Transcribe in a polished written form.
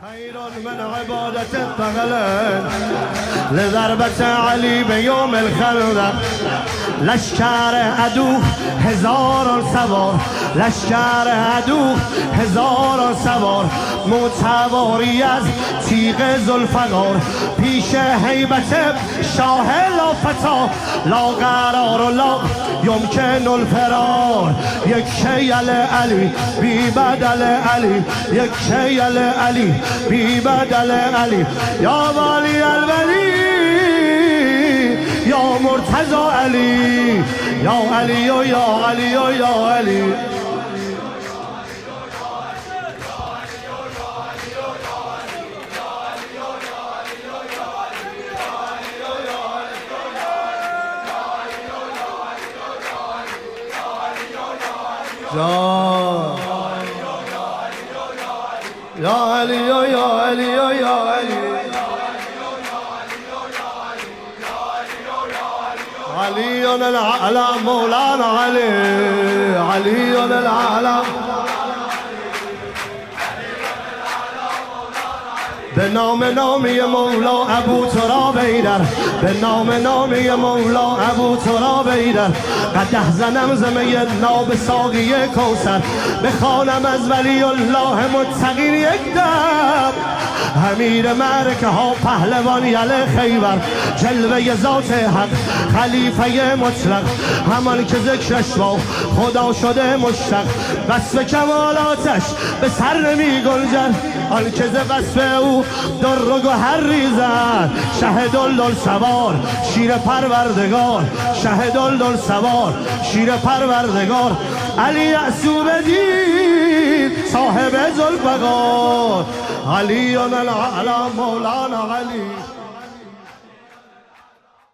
خير من عبادة الثقلين لضربة علي بيوم الخندق. لشکر عدو هزاران سوار، لشکر عدو هزاران سوار، متواری از تیغ ذوالفقار. پیش هیبت شاه لافتا لا قرار و لا یمکن الفرار. یک شیل علی بی بدل علی، یک شیل علی بی بدل علی. یا والی الولی یا مرتضی علی، یا علی و یا علی و یا علی. یا علی یا علی یا علی. علی العلم مولانا علی، علی العلم. به نام نامی مولا ابو تراب ایدر، به نام نامی مولا ابو تراب ایدر. قدح زنم زمه ناب ساقی کوثر، بخوانم از ولی الله متقین یک دم. امیر معرکه ها پهلوان یل خیبر، جلوه ذات حق خلیفه مطلق. همان که ذکرش با خدا شده مشتق، وصف کمالاتش به سر نمی گنجد. آن که ز وصف او در و گوهر ریزد. شه دلدل سوار شیر پروردگار، شه دلدل سوار شیر پروردگار. علی یعصوب دین صاحب ذوالفقار، علی العلم مولانا علی.